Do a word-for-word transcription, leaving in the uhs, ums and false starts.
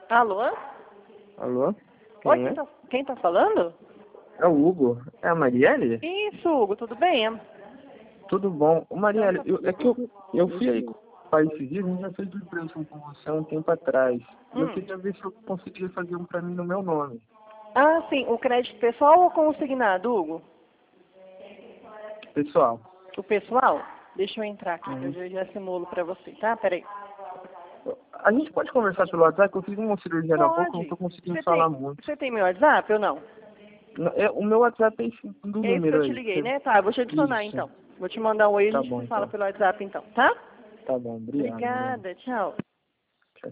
Alô? Alô? Oi, Quem quem é? tá, quem tá falando? É o Hugo. É a Marielle? Isso, Hugo, tudo bem? Tudo bom. Ô, Então tá Marielle, eu, é que eu, tudo. eu fui aí com o pai esses dias, a gente já fez um empréstimo com você há um tempo atrás. E eu Hum. queria ver se eu conseguia fazer um pra mim no meu nome. Ah, sim, o crédito pessoal ou consignado, Hugo? Pessoal. O pessoal? Deixa eu entrar aqui, Uhum. eu já simulo pra você, tá? Peraí. A gente pode conversar pelo WhatsApp? Eu fiz uma cirurgia há pouco, eu não Pode. tô conseguindo Você falar tem, muito. você tem meu WhatsApp ou não? Não, é, o meu WhatsApp é esse do É esse que eu número te aí. liguei, Você- né? Tá, eu vou te adicionar Isso. então. Vou te mandar um oi e a Tá gente bom, se fala então. pelo WhatsApp então, tá? Tá bom, obrigado, Marielle. Obrigada, tchau.